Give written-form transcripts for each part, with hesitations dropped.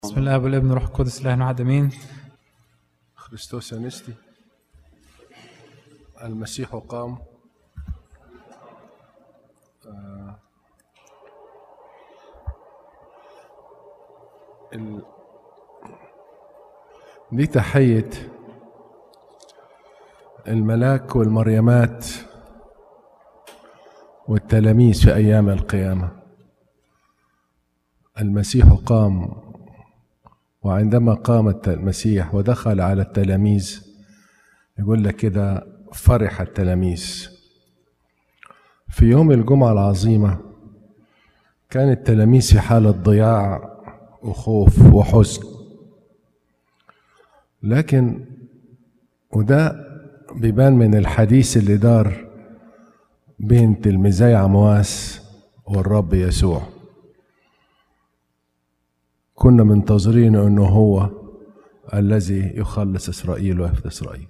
بسم الله والابن والروح القدس اله واحد امين. خريستوس انستي، المسيح قام. دي تحية الملاك والمريمات والتلاميذ في أيام القيامة. المسيح قام، وعندما قام المسيح ودخل على التلاميذ يقول لك كده فرح التلاميذ. في يوم الجمعة العظيمة كان التلاميذ في حالة ضياع وخوف وحزن، لكن وده بيبان من الحديث اللي دار بين تلميذي عمواس والرب يسوع. كنا منتظرين انه هو الذي يخلص اسرائيل ويفدي اسرائيل،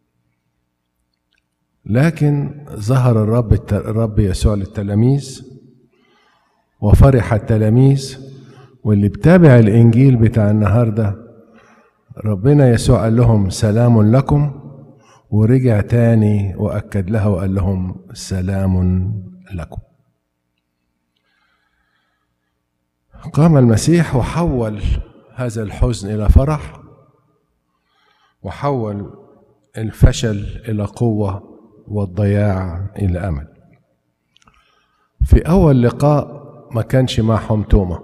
لكن ظهر الرب يسوع للتلاميذ وفرح التلاميذ. واللي بتابع الانجيل بتاع النهارده ربنا يسوع قال لهم سلام لكم، ورجع تاني واكد لها وقال لهم سلام لكم. قام المسيح وحول هذا الحزن إلى فرح، وحول الفشل إلى قوة والضياع إلى أمل. في أول لقاء ما كانش معهم توما،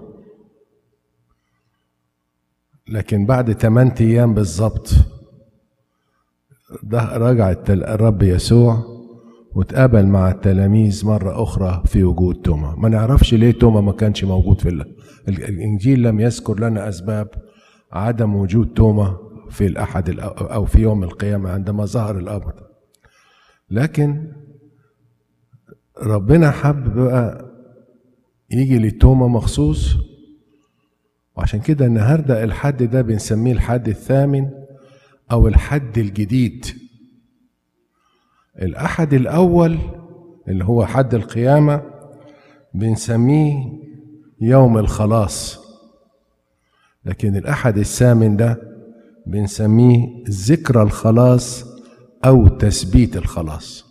لكن بعد 8 أيام بالظبط رجع الرب يسوع وتقابل مع التلاميذ مرة أخرى في وجود توما. ما نعرفش ليه توما ما كانش موجود في الإنجيل. لم يذكر لنا أسباب عدم وجود توما في الأحد أو في يوم القيامة عندما ظهر الأمر، لكن ربنا حب بقى يجي لتوما مخصوص. وعشان كده النهاردة الحد ده بنسميه الحد الثامن أو الحد الجديد. الأحد الأول اللي هو حد القيامة بنسميه يوم الخلاص، لكن الأحد الثامن ده بنسميه ذكرى الخلاص أو تثبيت الخلاص.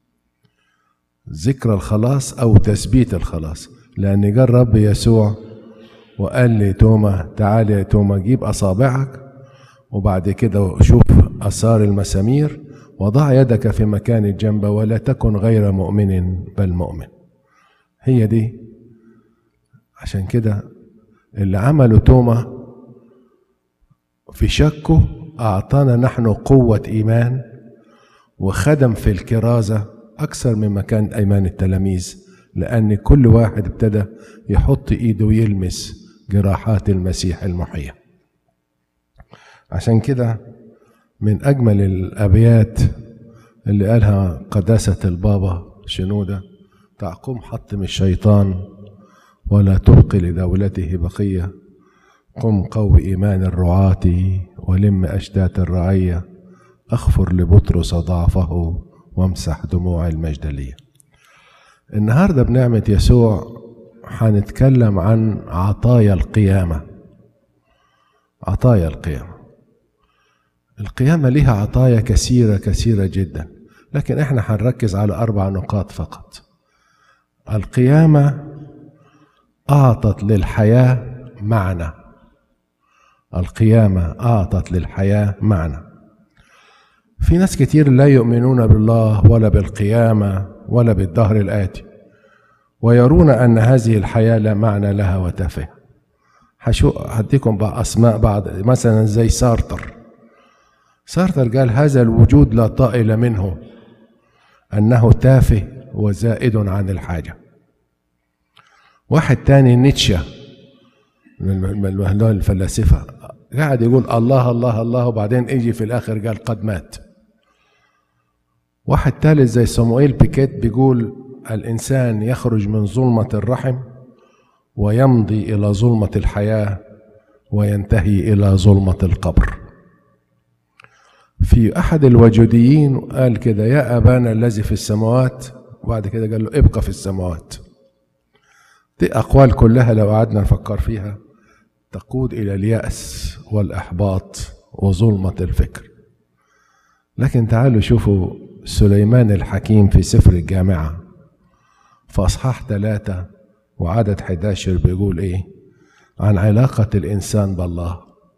ذكرى الخلاص أو تثبيت الخلاص، لأن جاء الرب يسوع وقال لي توما تعالى يا توما جيب أصابعك وبعد كده شوف آثار المسامير، وضع يدك في مكان الجنب ولا تكن غير مؤمن بل مؤمن. هي دي. عشان كده اللي عمله توما في شكه أعطانا نحن قوة إيمان وخدم في الكرازة أكثر مما كان أيمان التلاميذ، لأن كل واحد ابتدى يحط إيده ويلمس جراحات المسيح المحية. عشان كده من أجمل الأبيات اللي قالها قداسة البابا شنودة: تعقم حطم الشيطان ولا تبقي لدولته بقية، قم قوي إيمان الرعاة ولم أشتات الرعية، أغفر لبطرس ضعفه وامسح دموع المجدلية. النهاردة بنعمة يسوع هنتكلم عن عطايا القيامة. عطايا القيامة. القيامة لها عطايا كثيرة جدا، لكن احنا هنركز على 4 نقاط فقط. القيامة أعطت للحياة معنى. القيامة أعطت للحياة معنى. في ناس كتير لا يؤمنون بالله ولا بالقيامة ولا بالدهر الآتي، ويرون أن هذه الحياة لا معنى لها وتافهة. هديكم بعض أسماء بعض، مثلا زي سارتر قال هذا الوجود لا طائل منه، أنه تافه وزائد عن الحاجة. واحد تاني نيتشه من الفلاسفة قاعد يقول الله الله الله، وبعدين يجي في الآخر قال قد مات. واحد ثالث زي صموئيل بيكيت بيقول الإنسان يخرج من ظلمة الرحم ويمضي إلى ظلمة الحياة وينتهي إلى ظلمة القبر. في أحد الوجوديين قال كده يا أبانا الذي في السماوات، وبعد كده قال له ابقى في السماوات. دي أقوال كلها لو قعدنا نفكر فيها تقود إلى اليأس والإحباط وظلمة الفكر. لكن تعالوا شوفوا سليمان الحكيم في سفر الجامعة في أصحاح 3 وعدد 11 بيقول إيه عن علاقة الإنسان بالله.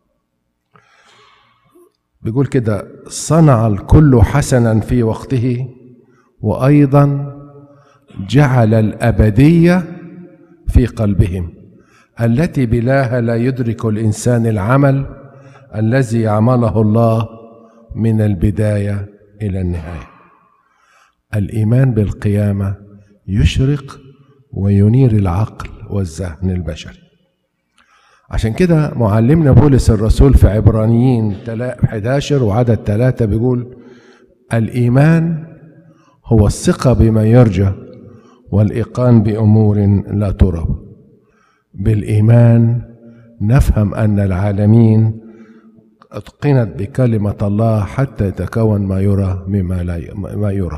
بيقول كده: صنع الكل حسنا في وقته، وأيضا جعل الأبدية في قلبهم التي بلاها لا يدرك الإنسان العمل الذي يعمله الله من البداية إلى النهاية. الإيمان بالقيامة يشرق وينير العقل والذهن البشري. عشان كده معلمنا بولس الرسول في عبرانيين 11 وعدد 3 بيقول: الإيمان هو الثقة بما يرجى والإيقان بأمور لا ترى. بالإيمان نفهم أن العالمين أتقنت بكلمة الله حتى يتكون ما يرى ما يرى.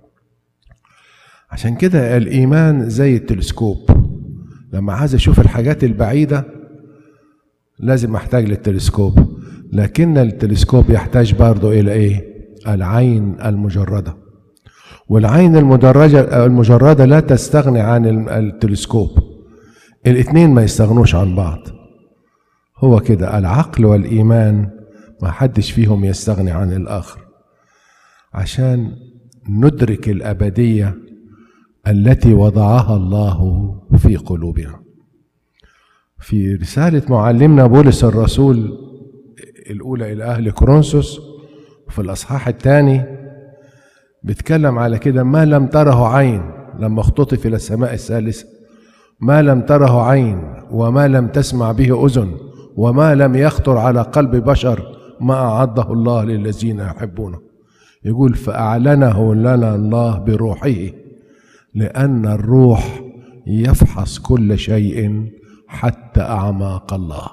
عشان كده الإيمان زي التلسكوب، لما عايز أشوف الحاجات البعيدة لازم أحتاج للتلسكوب، لكن التلسكوب يحتاج برضو إلى إيه؟ العين المجردة. والعين المجردة لا تستغني عن التلسكوب، الاثنين ما يستغنوش عن بعض. هو كده العقل والإيمان ما حدش فيهم يستغني عن الآخر عشان ندرك الأبدية التي وضعها الله في قلوبنا. في رسالة معلمنا بولس الرسول الأولى إلى أهل كورنثوس في الأصحاح 2 بيتكلم على كده: ما لم تره عين، لما اختطف إلى السماء الثالثة، ما لم تره عين وما لم تسمع به أذن وما لم يخطر على قلب بشر ما أعده الله للذين يحبونه. يقول: فأعلنه لنا الله بروحه، لأن الروح يفحص كل شيء حتى أعماق الله.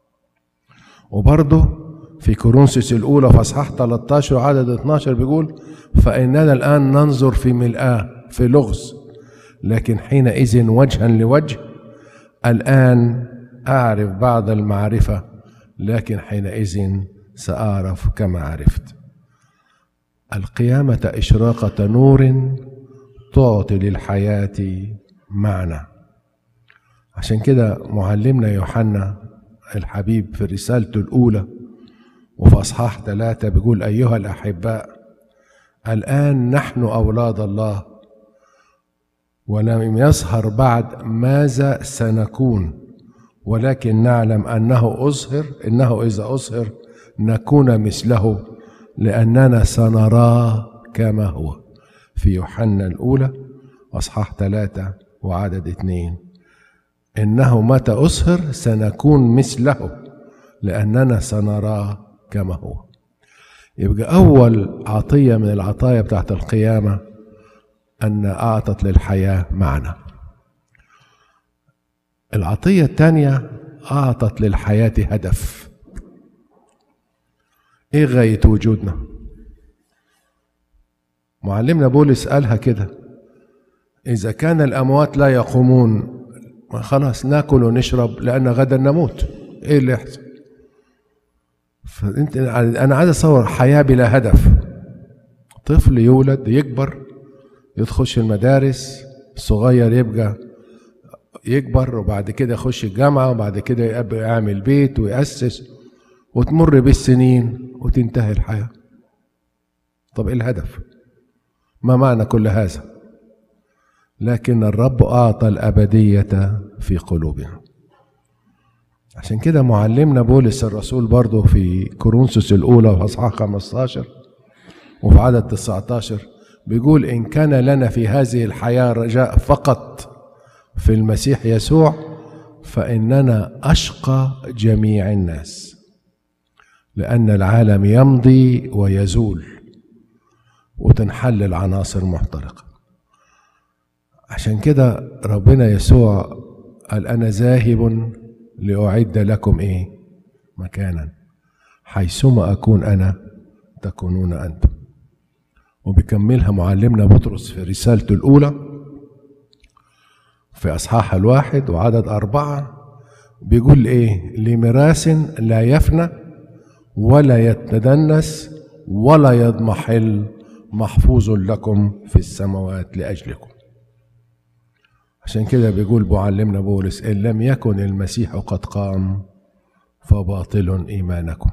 وبرضه في كورنثوس الأولى في أصحاح 13 وعدد 12 بيقول: فإننا الآن ننظر في ملآه في لغز، لكن حينئذ وجها لوجه. الآن أعرف بعض المعرفة، لكن حينئذ سأعرف كما عرفت. القيامة إشراقة نور تعطي للحياة معنى. عشان كده معلمنا يوحنا الحبيب في رسالته الأولى وفي أصحاح 3 بيقول: أيها الأحباء، الآن نحن أولاد الله، ولم يظهر بعد ماذا سنكون، ولكن نعلم أنه إذا أظهر نكون مثله، لأننا سنراه كما هو. في يوحنا الأولى أصحاح 3 وعدد 2: إنه متى أظهر سنكون مثله، لأننا سنراه كما هو. يبقى أول عطية من العطايا بتاعت القيامة أن أعطت للحياة معنى. العطية الثانية أعطت للحياة هدف. إيه غاية وجودنا؟ معلمنا بولس قالها كده: إذا كان الأموات لا يقومون خلاص ناكل ونشرب لأن غدا نموت. إيه اللي يحصل؟ أنا عايز أصور حياة بلا هدف. طفل يولد يكبر يخش المدارس، صغير يبقى يكبر وبعد كده يخش الجامعة وبعد كده يعمل بيت ويأسس، وتمر بالسنين وتنتهي الحياة. طب إيه الهدف؟ ما معنى كل هذا؟ لكن الرب أعطى الأبدية في قلوبنا. عشان كده معلمنا بولس الرسول برضه في كورنثوس الأولى في أصحاح 15 وفي عدد 19 بيقول: إن كان لنا في هذه الحياة رجاء فقط في المسيح يسوع، فإننا أشقى جميع الناس، لأن العالم يمضي ويزول وتنحل العناصر محترقة. عشان كده ربنا يسوع قال: أنا ذاهب لأعد لكم إيه؟ مكانا، حيثما أكون أنا تكونون أنتم. وبيكملها معلمنا بطرس في رسالته الأولى في أصحاح 1 وعدد 4 بيقول ايه؟ لميراث لا يفنى ولا يتدنس ولا يضمحل، محفوظ لكم في السماوات لأجلكم. عشان كده بيقول معلمنا بولس: إن لم يكن المسيح قد قام فباطل إيمانكم.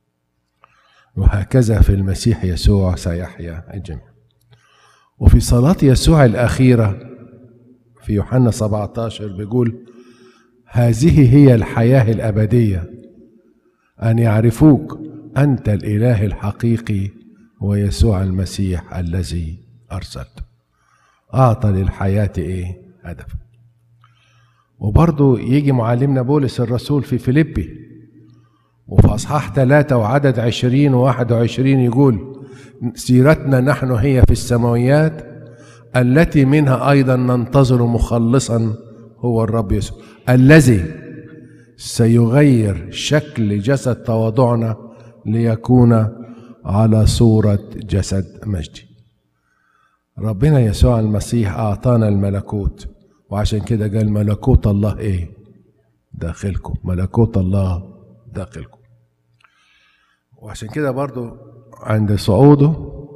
وهكذا في المسيح يسوع سيحيا الجميع. وفي صلاة يسوع الأخيرة في يوحنا 17 بيقول: هذه هي الحياة الأبدية، أن يعرفوك أنت الإله الحقيقي ويسوع المسيح الذي أرسلته. أعطى للحياة إيه؟ هدف. وبرضو يجي معلمنا بولس الرسول في فيليبي وفي أصحاح 3 وعدد 20 و21 يقول: سيرتنا نحن هي في السماويات التي منها أيضا ننتظر مخلصا هو الرب يسوع الذي سيغير شكل جسد تواضعنا ليكون على صورة جسد مجدي. ربنا يسوع المسيح أعطانا الملكوت، وعشان كده قال: ملكوت الله إيه؟ داخلكم. ملكوت الله داخلكم. وعشان كده برضو عند صعوده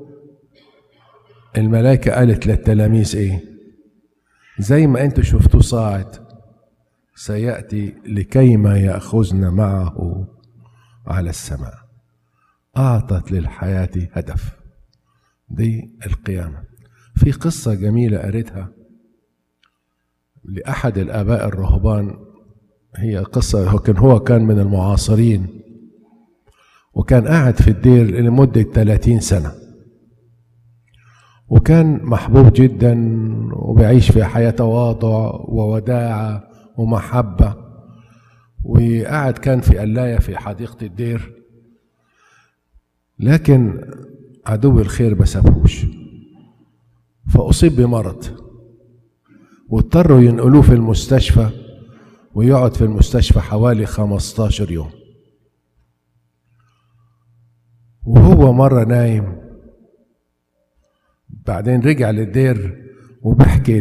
الملائكة قالت للتلاميذ إيه؟ زي ما أنتوا شفتوا صاعد سيأتي لكيما يأخذنا معه على السماء. أعطت للحياة هدف. دي القيامة. في قصة جميلة قريتها لأحد الآباء الرهبان، هي قصة هو كان من المعاصرين، وكان قاعد في الدير لمدة 30 سنة، وكان محبوب جدا وبيعيش في حياة تواضع ووداعة ومحبة، وقاعد كان في قلاية في حديقة الدير. لكن عدو الخير ما سابهوش، فأصيب بمرض واضطروا ينقلوه في المستشفى، ويقعد في المستشفى حوالي 15 يوم. وهو مرة نايم بعدين رجع للدير وبحكي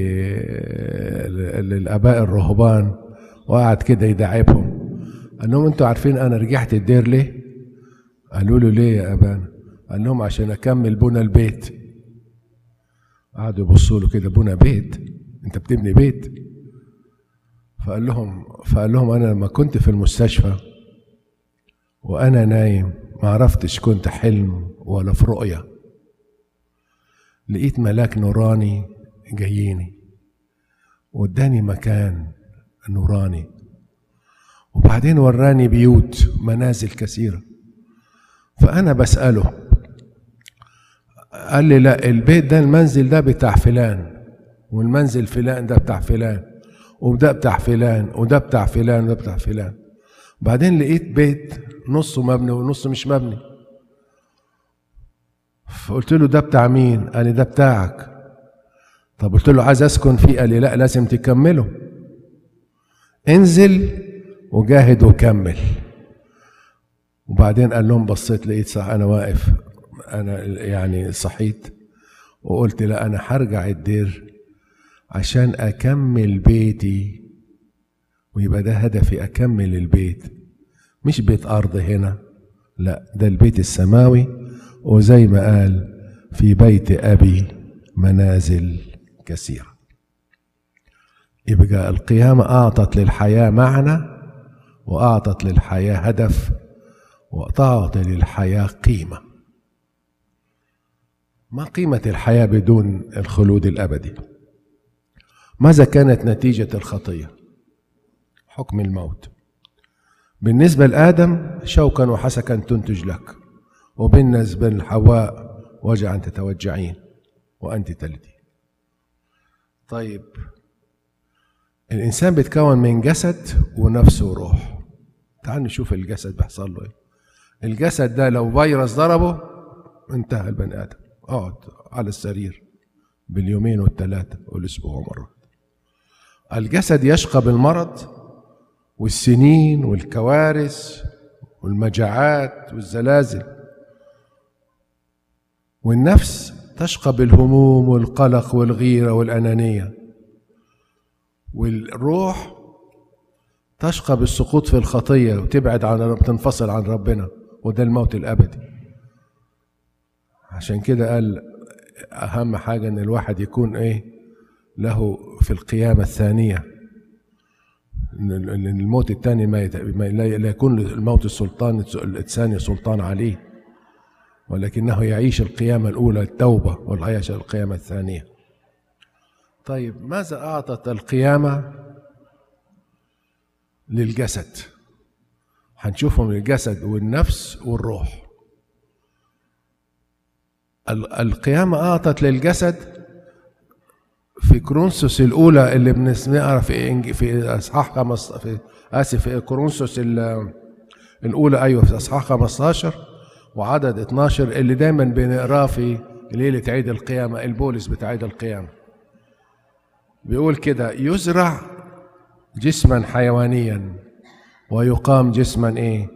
للآباء الرهبان، وقعد كده يداعبهم، قال لهم: انتوا عارفين انا رجعت الدير ليه؟ قالوا له: ليه يا ابانا؟ قال لهم: عشان اكمل بنى البيت. قعدوا يبصوا له كده: بنى بيت؟ انت بتبني بيت؟ فقال لهم: انا لما كنت في المستشفى وانا نايم ما عرفتش كنت حلم ولا في رؤية، لقيت ملاك نوراني جاييني واداني مكان نوراني، وبعدين وراني بيوت منازل كثيرة. فأنا بسأله، قال لي: لا، البيت ده المنزل ده بتاع فلان، والمنزل فلان ده بتاع فلان، وده بتاع فلان، وده بتاع فلان، وده بتاع فلان. بعدين لقيت بيت نصه مبني ونصه مش مبني. فقلت له: ده بتاع مين؟ قال لي: ده بتاعك. طب قلت له: عايز اسكن فيه. قال لي: لا، لازم تكمله، انزل وجاهد وكمل. وبعدين قال لهم، بصيت لقيت صح انا واقف، انا يعني صحيت وقلت: لا، انا هرجع الدير عشان اكمل بيتي، ويبقى ده هدفي، اكمل البيت، مش بيت ارض هنا، لا، ده البيت السماوي. وزي ما قال: في بيت ابي منازل كثيرة. يبقى القيامة اعطت للحياة معنى، واعطت للحياة هدف، وأعطت للحياة قيمة. ما قيمة الحياة بدون الخلود الأبدي؟ ماذا كانت نتيجة الخطية؟ حكم الموت. بالنسبة لآدم شوكا وحسكا تنتج لك، وبالنسبة لحواء وجعا تتوجعين وأنت تلدين. طيب، الإنسان بيتكون من جسد ونفس وروح. تعال نشوف الجسد بيحصل له ايه. الجسد ده لو فيروس ضربه انتهى البني آدم، اقعد على السرير باليومين والثلاثة والأسبوع مرة. الجسد يشقى بالمرض والسنين والكوارث والمجاعات والزلازل، والنفس تشقى بالهموم والقلق والغيرة والأنانية، والروح تشقى بالسقوط في الخطية وتبعد عن تنفصل عن ربنا، وده الموت الأبدي. عشان كده قال أهم حاجة إن الواحد يكون له في القيامة الثانية، إن الموت الثاني لا يكون الموت الثاني سلطان عليه، ولكنه يعيش القيامة الأولى التوبة، والعيش القيامة الثانية. طيب ماذا أعطت القيامة للجسد؟ هنشوفهم الجسد والنفس والروح. القيامة أعطت للجسد في كورنثوس الأولى اللي بنسمعها في أصحاح في كورنثوس الأولى، في أصحاح 15 وعدد 12 اللي دايما بنقراه في ليلة عيد القيامة، البولس بتاع عيد القيامة. بيقول كده: يزرع جسما حيوانيا ويقام جسما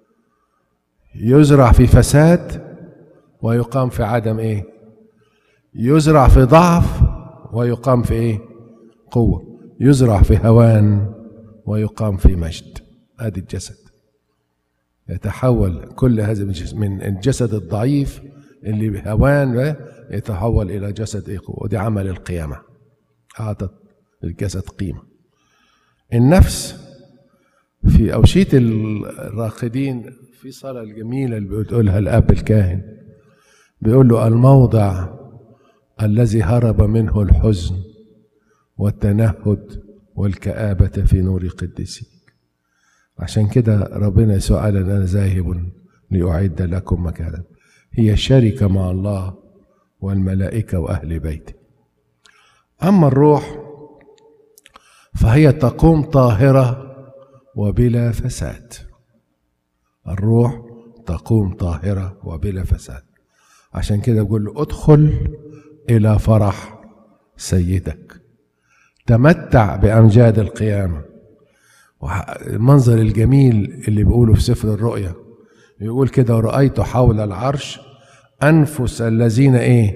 يزرع في فساد ويقام في عدم يزرع في ضعف ويقام في قوة، يزرع في هوان ويقام في مجد. هذا الجسد يتحول، كل هذا من الجسد الضعيف اللي بهوان يتحول إلى جسد قوة، ودي عمل القيامة، أعطت الجسد قيمة. النفس في أوشية الراقدين في صلاة الجميلة اللي بتقولها الأب الكاهن، بيقول له: الموضع الذي هرب منه الحزن والتنهد والكآبة في نور قدسك. عشان كده ربنا يسوع قال: أنا ذاهب لأعد لكم مكانا. هي شركة مع الله والملائكة وأهل بيته. أما الروح فهي تقوم طاهرة وبلا فساد. الروح تقوم طاهرة وبلا فساد. عشان كده بقول له: ادخل إلى فرح سيدك، تمتع بأمجاد القيامة. المنظر الجميل اللي بيقوله في سفر الرؤيا، يقول كده: ورأيت حول العرش أنفس الذين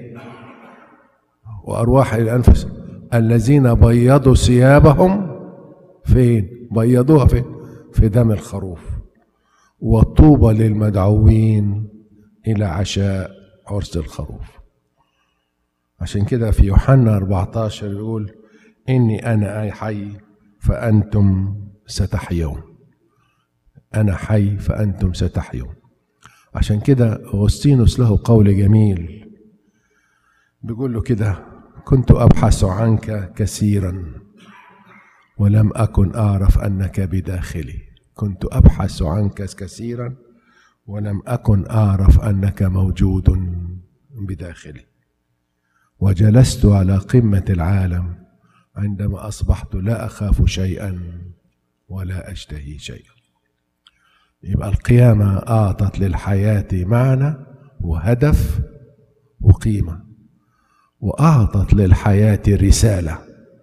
وأرواح الأنفس الذين بيضوا ثيابهم. فين بيضوها؟ في دم الخروف. وطوبى للمدعوين إلى عشاء عرس الخروف. عشان كده في يوحنا 14 يقول: إني أنا حي فأنتم ستحيون. أنا حي فأنتم ستحيون. عشان كده أغسطينوس له قول جميل، بيقول له كده: كنت أبحث عنك كثيرا ولم أكن أعرف أنك بداخلي. كنت أبحث عنك كثيرا ولم أكن أعرف أنك موجود بداخلي. وجلست على قمة العالم عندما أصبحت لا أخاف شيئا ولا أشتهي شيئا. يبقى القيامة أعطت للحياة معنى وهدف وقيمة، وأعطت للحياة رسالة.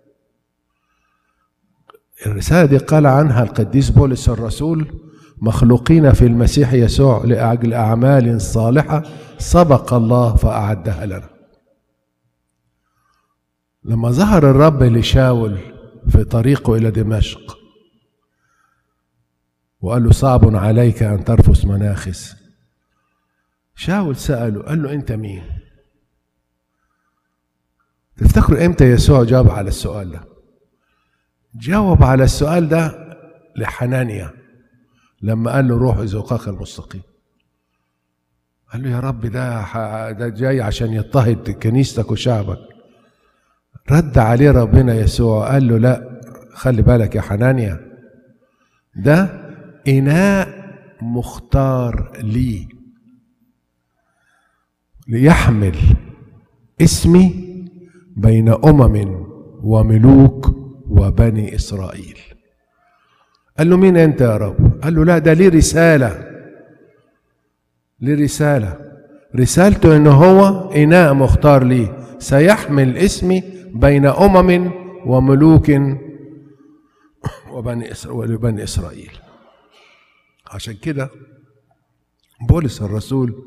الرسالة دي قال عنها القديس بولس الرسول: مخلوقين في المسيح يسوع لأجل أعمال صالحة سبق الله فأعدها لنا. لما ظهر الرب لشاول في طريقه إلى دمشق وقال له: صعب عليك أن ترفس مناخس، شاول سأله، قال له: أنت مين؟ تفتكروا إمتى يسوع جاوب على السؤال ده؟ جاوب على السؤال ده لحنانيا لما قال له: روح زقاق المستقيم. قال له: يا رب ده جاي عشان يضطهد كنيستك وشعبك. رد عليه ربنا يسوع قال له: لا، خلي بالك يا حنانيا، ده إناء مختار لي ليحمل اسمي بين أمم وملوك وبني إسرائيل. قال له: مين أنت يا رب؟ قال له: لا، ده ليه رسالة. رسالته إنه هو إناء مختار لي سيحمل اسمي بين أمم وملوك وبني إسرائيل. عشان كده بولس الرسول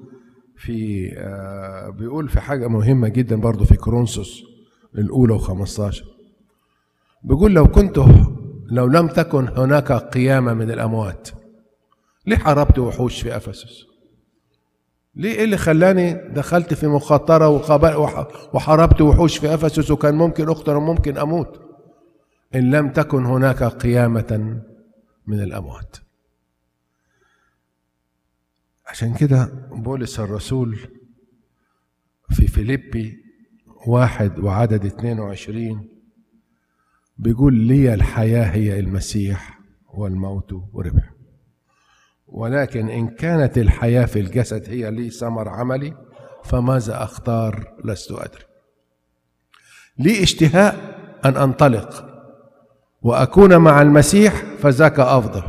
بيقول في حاجة مهمة جدا برضو في كورنثوس الأولى 15، بيقول: لو لم تكن هناك قيامة من الأموات، ليه حاربت وحوش في أفسس؟ ليه؟ إيه اللي خلاني دخلت في مخاطرة وحاربت وحوش في أفسس وكان ممكن أقتل وممكن أموت إن لم تكن هناك قيامة من الأموات؟ عشان كده بولس الرسول في فيليبي 1:22 بيقول لي الحياة هي المسيح والموت ربح، ولكن إن كانت الحياة في الجسد هي لي ثمر عملي فماذا أختار لست أدري. لي اشتهاء أن أنطلق وأكون مع المسيح فذاك أفضل،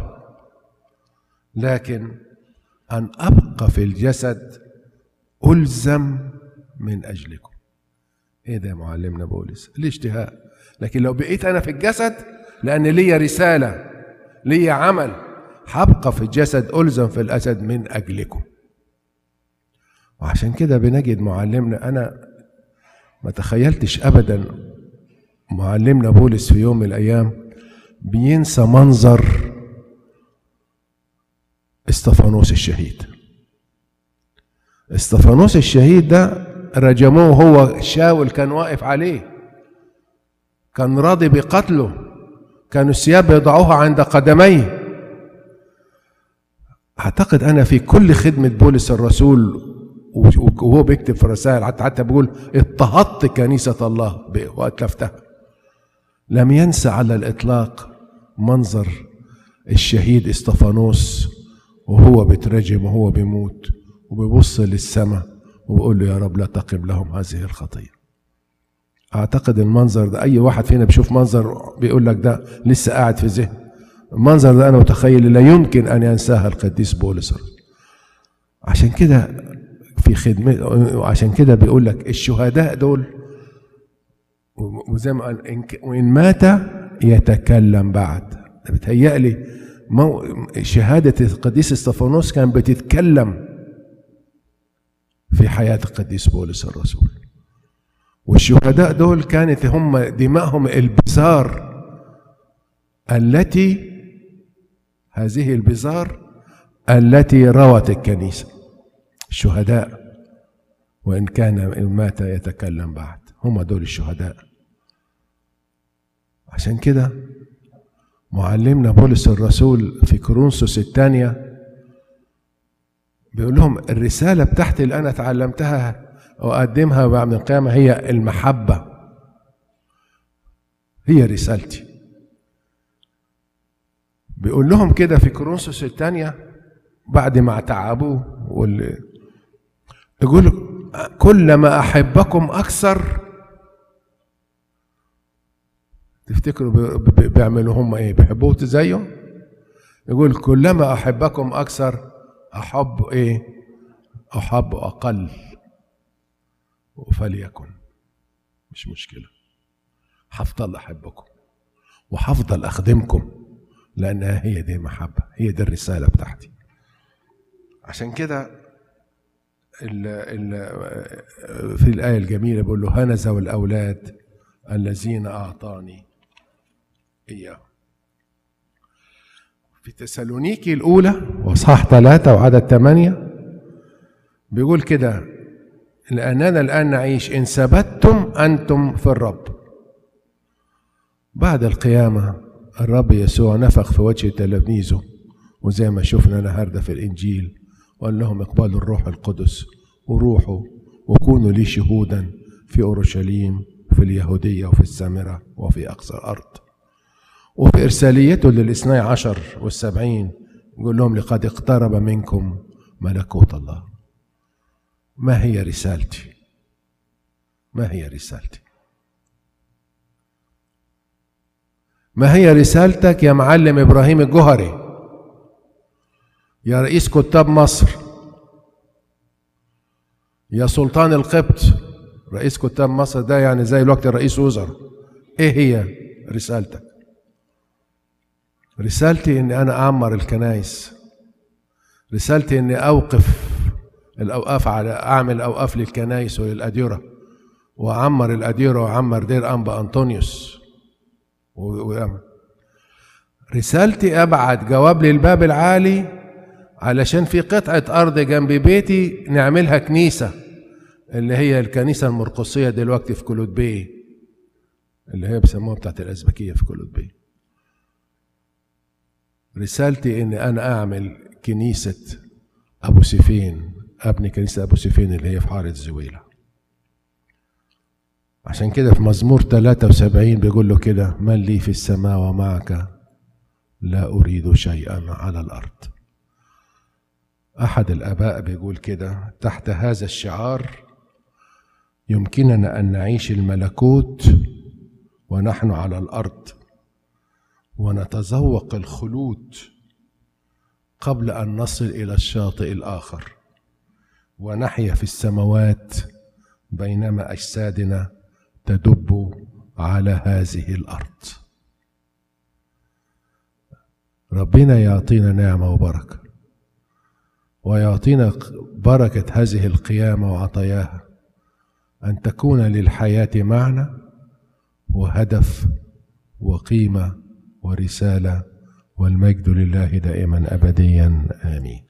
لكن أن أبقى في الجسد ألزم من أجلكم. إيه ده يا معلمنا بولس؟ لي اشتهاء، لكن لو بقيت أنا في الجسد لأن لي رسالة لي عمل هبقى في الجسد ألزم في الأسد من أجلكم. وعشان كده بنجد معلمنا، أنا ما تخيلتش أبدا معلمنا بولس في يوم من الأيام بينسى منظر استفانوس الشهيد. استفانوس الشهيد ده رجموه، هو شاول كان واقف عليه، كان راضي بقتله، كانوا الثياب يضعوها عند قدميه. أعتقد أنا في كل خدمة بولس الرسول وهو بيكتب في الرسائل حتى بيقول اضطهدت كنيسة الله وأتلفتها، لم ينسى على الإطلاق منظر الشهيد استفانوس وهو بيترجم وهو بيموت وبيبص للسماء وبيقول له يا رب لا تقم لهم هذه الخطية. أعتقد المنظر ده أي واحد فينا بيشوف منظر بيقول لك ده لسه قاعد في ذهن. المنظر ده أنا متخيل لا يمكن أن ينساها القديس بولس. عشان كده في خدمة، وعشان كده بيقول لك الشهداء دول وزي ما قال وإن مات يتكلم بعد. بتهيألي شهادة القديس استفانوس كان بتتكلم في حياة القديس بولس الرسول. والشهداء دول كانت هم دماءهم البزار التي هذه البزار التي روت الكنيسة. الشهداء وإن كان مات يتكلم بعد، هم دول الشهداء. عشان كده معلمنا بولس الرسول في كورنثوس الثانية بيقول لهم الرسالة بتاعتي اللي أنا تعلمتها وأقدمها بعد القيامة هي المحبة، هي رسالتي. بيقول لهم كده في كورنثوس الثانية بعد ما تعبوه يقول كلما أحبكم أكثر. تفتكروا بيعملوا هم إيه؟ بيحبوه زيهم؟ يقول كلما أحبكم أكثر أحب إيه؟ أحب أقل، فليكن مش مشكلة، هفضل أحبكم وهفضل أخدمكم لأنها هي دي المحبة، هي دي الرسالة بتاعتي. عشان كده في الآية الجميلة بيقول له هنذا والأولاد الذين أعطاني إياه. في تسالونيكي الأولى وصح 3 وعدد 8 بيقول كده لأننا الآن نعيش إن ثبتتم أنتم في الرب. بعد القيامة الرب يسوع نفخ في وجه تلاميذه، وزي ما شفنا النهارده في الإنجيل وقال لهم اقبلوا الروح القدس وروحوا وكونوا لي شهودا في أورشليم وفي اليهودية وفي السامرة وفي أقصى الأرض. وفي إرساليته لل12 وال70 يقول لهم لقد اقترب منكم ملكوت الله. ما هي رسالتي؟ ما هي رسالتي؟ ما هي رسالتك يا معلم إبراهيم الجوهري، يا رئيس كتاب مصر، يا سلطان القبط؟ رئيس كتاب مصر ده يعني زي الوقت رئيس وزراء. ايه هي رسالتك؟ رسالتي اني انا اعمر الكنائس، رسالتي اني اوقف الاوقاف، على اعمل اوقاف للكنائس وللاديره، واعمر الاديره واعمر دير انبا انطونيوس رسالتي ابعت جواب للباب العالي علشان في قطعة ارض جنب بيتي نعملها كنيسة، اللي هي الكنيسة المرقسية دلوقتي في كولوت بيه، اللي هي بيسموها بتاعت الأزبكية في كولوت بيه. رسالتي ان انا اعمل كنيسة ابو سيفين، ابني كنيسة ابو سيفين اللي هي في حارة زويلة. عشان كده في مزمور 73 بيقول له كده: من لي في السماء ومعك لا اريد شيئا على الارض. احد الاباء بيقول كده: تحت هذا الشعار يمكننا ان نعيش الملكوت ونحن على الارض، ونتذوق الخلود قبل ان نصل الى الشاطئ الاخر، ونحيا في السماوات بينما اجسادنا تدب على هذه الارض. ربنا يعطينا نعمه وبركه، ويعطينا بركه هذه القيامه وعطاياها، ان تكون للحياه معنى وهدف وقيمه ورساله، والمجد لله دائما ابديا امين.